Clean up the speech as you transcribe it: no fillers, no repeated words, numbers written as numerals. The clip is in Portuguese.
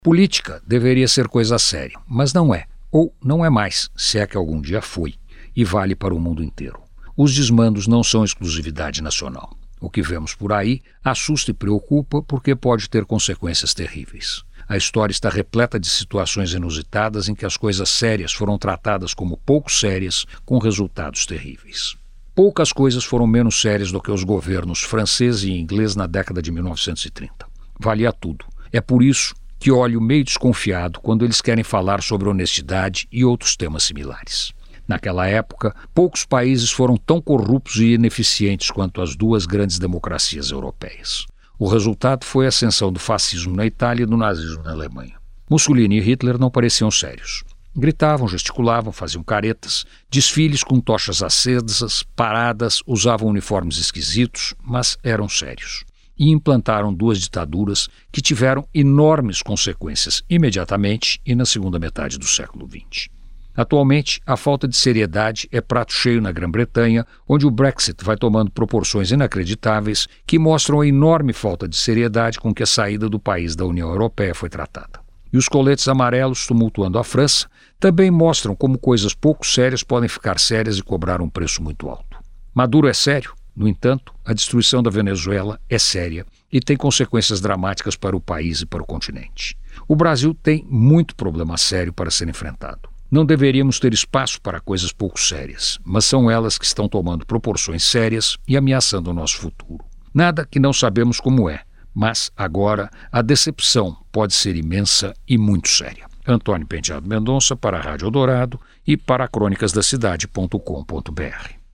Política deveria ser coisa séria, mas não é, ou não é mais, se é que algum dia foi, e vale para o mundo inteiro. Os desmandos não são exclusividade nacional. O que vemos por aí assusta e preocupa porque pode ter consequências terríveis. A história está repleta de situações inusitadas em que as coisas sérias foram tratadas como pouco sérias, com resultados terríveis. Poucas coisas foram menos sérias do que os governos francês e inglês na década de 1930. Valia tudo. É por isso que olho meio desconfiado quando eles querem falar sobre honestidade e outros temas similares. Naquela época, poucos países foram tão corruptos e ineficientes quanto as duas grandes democracias europeias. O resultado foi a ascensão do fascismo na Itália e do nazismo na Alemanha. Mussolini e Hitler não pareciam sérios. Gritavam, gesticulavam, faziam caretas, desfiles com tochas acesas, paradas, usavam uniformes esquisitos, mas eram sérios. E implantaram duas ditaduras que tiveram enormes consequências imediatamente e na segunda metade do século XX. Atualmente, a falta de seriedade é prato cheio na Grã-Bretanha, onde o Brexit vai tomando proporções inacreditáveis que mostram a enorme falta de seriedade com que a saída do país da União Europeia foi tratada. E os coletes amarelos tumultuando a França também mostram como coisas pouco sérias podem ficar sérias e cobrar um preço muito alto. Maduro é sério? No entanto, a destruição da Venezuela é séria e tem consequências dramáticas para o país e para o continente. O Brasil tem muito problema sério para ser enfrentado. Não deveríamos ter espaço para coisas pouco sérias, mas são elas que estão tomando proporções sérias e ameaçando o nosso futuro. Nada que não sabemos como é, mas agora a decepção pode ser imensa e muito séria. Antônio Penteado Mendonça para a Rádio Eldorado e para crônicasdacidade.com.br.